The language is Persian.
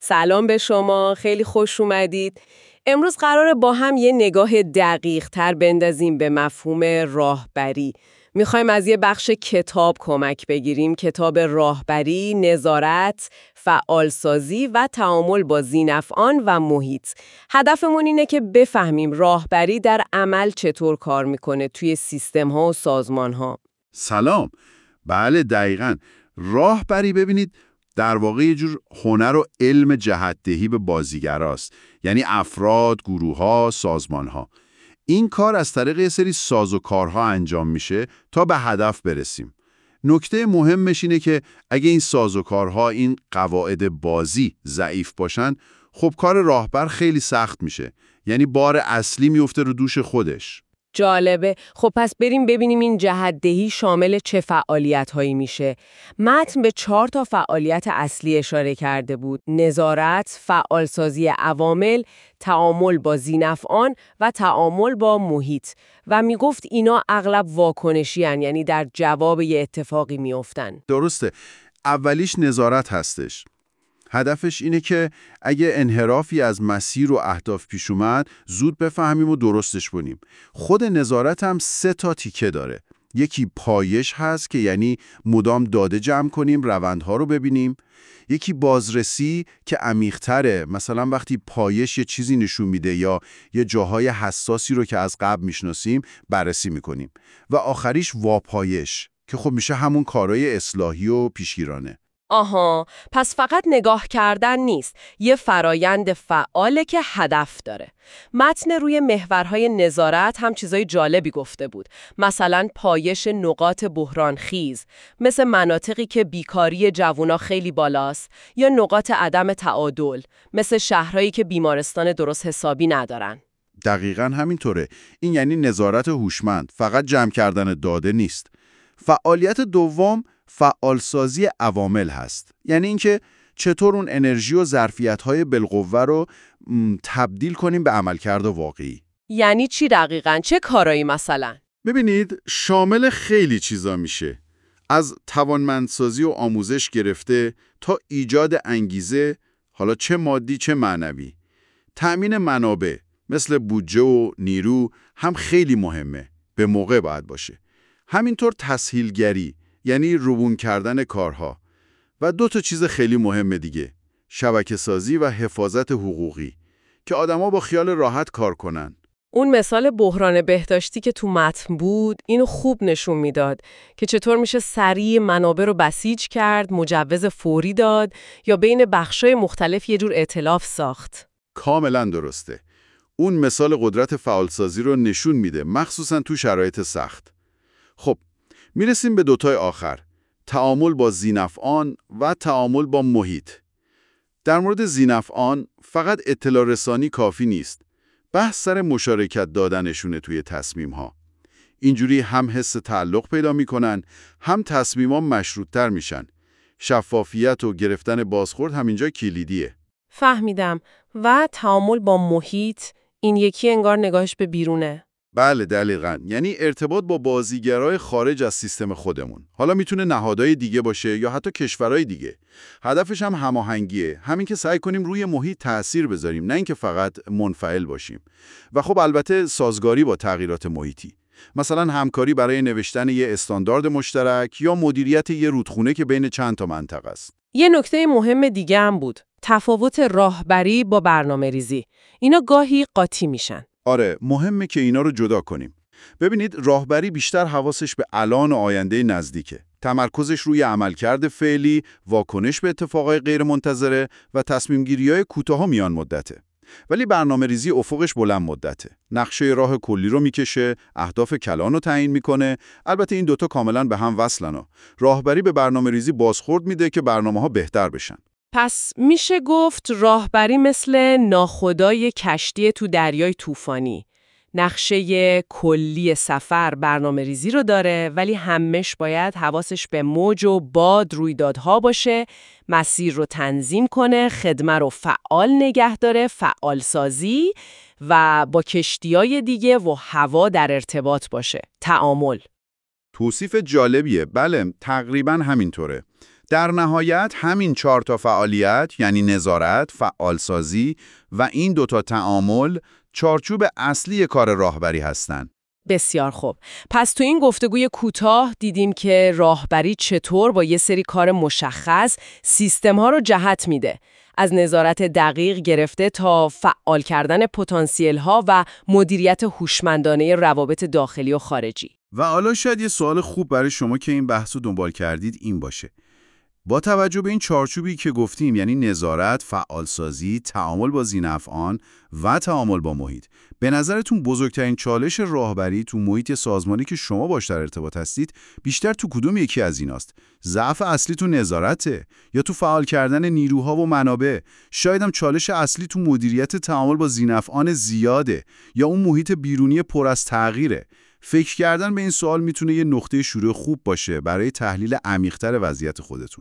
سلام به شما، خیلی خوش اومدید. امروز قراره با هم یه نگاه دقیق تر بندازیم به مفهوم راهبری. میخوایم از یه بخش کتاب کمک بگیریم، کتاب راهبری، نظارت، فعالسازی و تعامل با ذی‌نفعان و محیط. هدفمون اینه که بفهمیم راهبری در عمل چطور کار میکنه توی سیستم‌ها و سازمان‌ها. سلام. بله دقیقاً. راهبری ببینید در واقع یه جور هنر و علم جهت‌دهی به بازیگراست. یعنی افراد، گروه‌ها، سازمان‌ها. این کار از طریق یه سری سازوکارها انجام میشه تا به هدف برسیم. نکته مهمش اینه که اگه این سازوکارها، این قواعد بازی ضعیف باشن، خب کار راهبر خیلی سخت میشه. یعنی بار اصلی میفته رو دوش خودش. جالبه. خب پس بریم ببینیم این جهت‌دهی شامل چه فعالیت‌هایی میشه. متن به 4 تا فعالیت اصلی اشاره کرده بود: نظارت، فعالسازی عوامل، تعامل با ذی‌نفعان و تعامل با محیط. و میگفت اینا اغلب واکنشی هن، یعنی در جواب یه اتفاقی میافتن. درسته. اولیش نظارت هستش. هدفش اینه که اگه انحرافی از مسیر و اهداف پیش اومد، زود بفهمیم و درستش کنیم. خود نظارت هم 3 تا تیکه داره. یکی پایش هست که یعنی مدام داده جمع کنیم، روندها رو ببینیم. یکی بازرسی که عمیق‌تره، مثلا وقتی پایش یه چیزی نشون میده یا یه جاهای حساسی رو که از قبل میشناسیم بررسی میکنیم. و آخریش واپایش که خب میشه همون کارهای اصلاحی و پیشگیرانه. آها، پس فقط نگاه کردن نیست، یه فرایند فعاله که هدف داره. متن روی محورهای نظارت هم چیزای جالبی گفته بود، مثلا پایش نقاط بحران خیز، مثل مناطقی که بیکاری جوونا خیلی بالاست، یا نقاط عدم تعادل، مثل شهرهایی که بیمارستان درست حسابی ندارن. دقیقاً همینطوره. این یعنی نظارت هوشمند، فقط جمع کردن داده نیست. فعالیت دوم فعالسازی عوامل هست. یعنی اینکه چطور اون انرژی و ظرفیت‌های بالقوه رو تبدیل کنیم به عملکرد واقعی. یعنی چی دقیقاً؟ چه کارایی مثلا؟ ببینید شامل خیلی چیزا میشه. از توانمندسازی و آموزش گرفته تا ایجاد انگیزه، حالا چه مادی چه معنوی. تأمین منابع مثل بودجه و نیرو هم خیلی مهمه. به موقع باید باشه. همینطور تسهیلگری، یعنی روبون کردن کارها. و 2 تا چیز خیلی مهمه دیگه، شبکه‌سازی و حفاظت حقوقی، که آدما با خیال راحت کار کنن. اون مثال بحران بهداشتی که تو متن بود، اینو خوب نشون میداد که چطور میشه سریع منابع رو بسیج کرد، مجوز فوری داد یا بین بخشای مختلف یه جور ائتلاف ساخت. کاملا درسته. اون مثال قدرت فعالسازی رو نشون میده، مخصوصا تو شرایط سخت. خب میرسیم به 2 تای آخر، تعامل با ذی‌نفعان و تعامل با محیط. در مورد ذی‌نفعان فقط اطلاع رسانی کافی نیست. بحث سر مشارکت دادنشونه توی تصمیم‌ها. اینجوری هم حس تعلق پیدا میکنن، هم تصمیم‌ها مشروط‌تر میشن. شفافیت و گرفتن بازخورد همینجا کلیدیه. فهمیدم. و تعامل با محیط، این یکی انگار نگاهش به بیرونه. بله دقیقاً. یعنی ارتباط با بازیگرای خارج از سیستم خودمون. حالا میتونه نهادهای دیگه باشه یا حتی کشورهای دیگه. هدفش هم هماهنگیه. همین که سعی کنیم روی محیط تأثیر بذاریم، نه اینکه فقط منفعل باشیم. و خب البته سازگاری با تغییرات محیطی. مثلا همکاری برای نوشتن یه استاندارد مشترک یا مدیریت یه رودخونه که بین چند تا منطقه است. یه نکته مهم دیگه هم بود، تفاوت راهبری با برنامه‌ریزی. اینا گاهی قاطی میشن. آره، مهمه که اینا رو جدا کنیم. ببینید راهبری بیشتر حواسش به الان و آینده نزدیکه. تمرکزش روی عملکرد فعلی، واکنش به اتفاقای غیرمنتظره و تصمیم‌گیری‌های کوتاه و میان مدته. ولی برنامه‌ریزی افقش بلند مدته. نقشه راه کلی رو میکشه، اهداف کلان رو تعیین میکنه. البته این 2 تا کاملا به هم وصلن. راهبری به برنامه‌ریزی بازخورد میده که برنامه‌ها بهتر بشن. پس میشه گفت راهبری مثل ناخدای کشتی تو دریای طوفانی. نقشه کلی سفر برنامه‌ریزی رو داره، ولی همش باید حواسش به موج و باد رویدادها باشه، مسیر رو تنظیم کنه، خدمه رو فعال نگه داره، فعال سازی، و با کشتیای دیگه و هوا در ارتباط باشه. تعامل. توصیف جالبیه. بله، تقریبا همینطوره. در نهایت همین 4 تا فعالیت، یعنی نظارت، فعالسازی و این 2 تا تعامل، چارچوب اصلی کار راهبری هستن. بسیار خوب. پس تو این گفتگوی کوتاه دیدیم که راهبری چطور با یه سری کار مشخص سیستم‌ها رو جهت میده. از نظارت دقیق گرفته تا فعال کردن پتانسیل‌ها و مدیریت هوشمندانه روابط داخلی و خارجی. و حالا شاید یه سوال خوب برای شما که این بحث رو دنبال کردید این باشه. با توجه به این چارچوبی که گفتیم، یعنی نظارت، فعالسازی، تعامل با ذی‌نفعان و تعامل با محیط، به نظرتون بزرگترین چالش راهبری تو محیط سازمانی که شما باش در ارتباط هستید بیشتر تو کدوم یکی از ایناست؟ ضعف اصلی تو نظارته یا تو فعال کردن نیروها و منابع؟ شاید هم چالش اصلی تو مدیریت تعامل با ذی‌نفعان زیاده یا اون محیط بیرونی پر از تغییره؟ فکر کردن به این سوال میتونه یه نقطه شروع خوب باشه برای تحلیل عمیق‌تر وضعیت خودتون.